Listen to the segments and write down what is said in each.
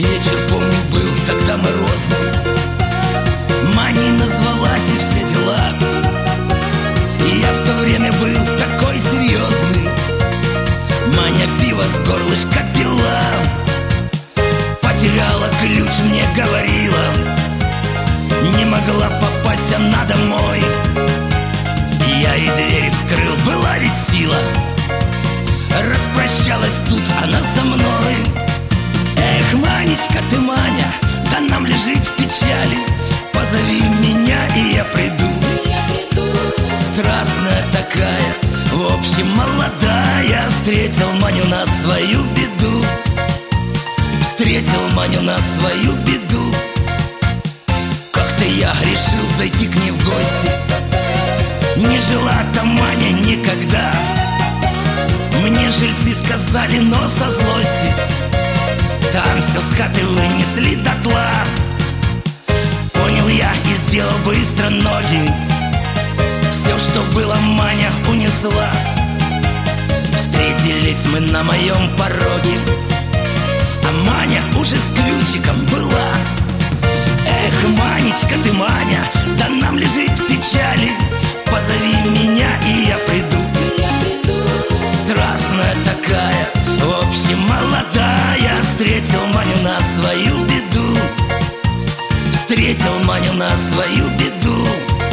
Вечер, помню, был тогда морозный. Маней назвалась и все дела. И я в то время был такой серьезный. Маня пиво с горлышка пила. Потеряла ключ, мне говорила. Не могла попасть она домой. Я ей двери вскрыл, была ведь сила. Распрощалась тут она со мной. Эх, Манечка ты, Маня, да нам лежит в печали. Позови меня, и я приду. Страстная такая, в общем, молодая. Встретил Маню на свою беду. Встретил Маню на свою беду. Как-то я решил зайти к ней в гости. Не жила-то Маня никогда. Мне жильцы сказали, но со злости. Там все с хаты вынесли дотла. Понял я и сделал быстро ноги. Все, что было, Маня унесла. Встретились мы на моем пороге, а Маня уже с ключиком была. Эх, Манечка ты, Маня, да нам лежит в печали. Позови меня, и я приду. Страстная такая, в общем, молодая. Встретил Маню на свою беду. Встретил Маню на свою беду.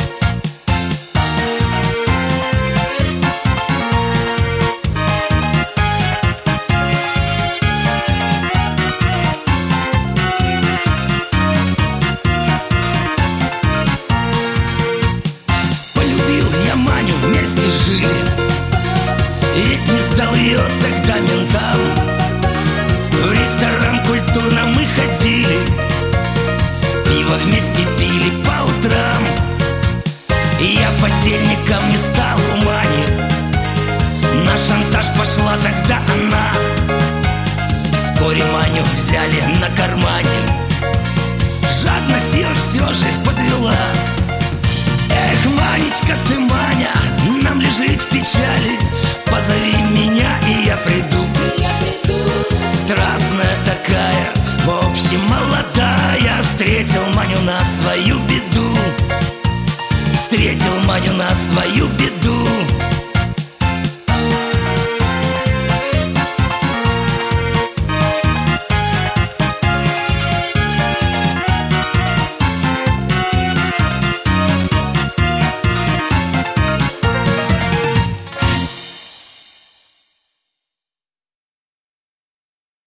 Полюбил я Маню, вместе жили. Ведь не сдал ее тогда ментам. В ресторан культурно мы ходили. Пиво вместе пили по утрам. И я подельником не стал у Мани. На шантаж пошла тогда она. Вскоре Маню взяли на кармане. Жадность ее все же подвела. Эх, Манечка ты, Маня, нам лежит в печали. Позови меня, и я приду. Страстная такая, в общем, молодая. Встретил Маню на свою беду. Встретил Маню на свою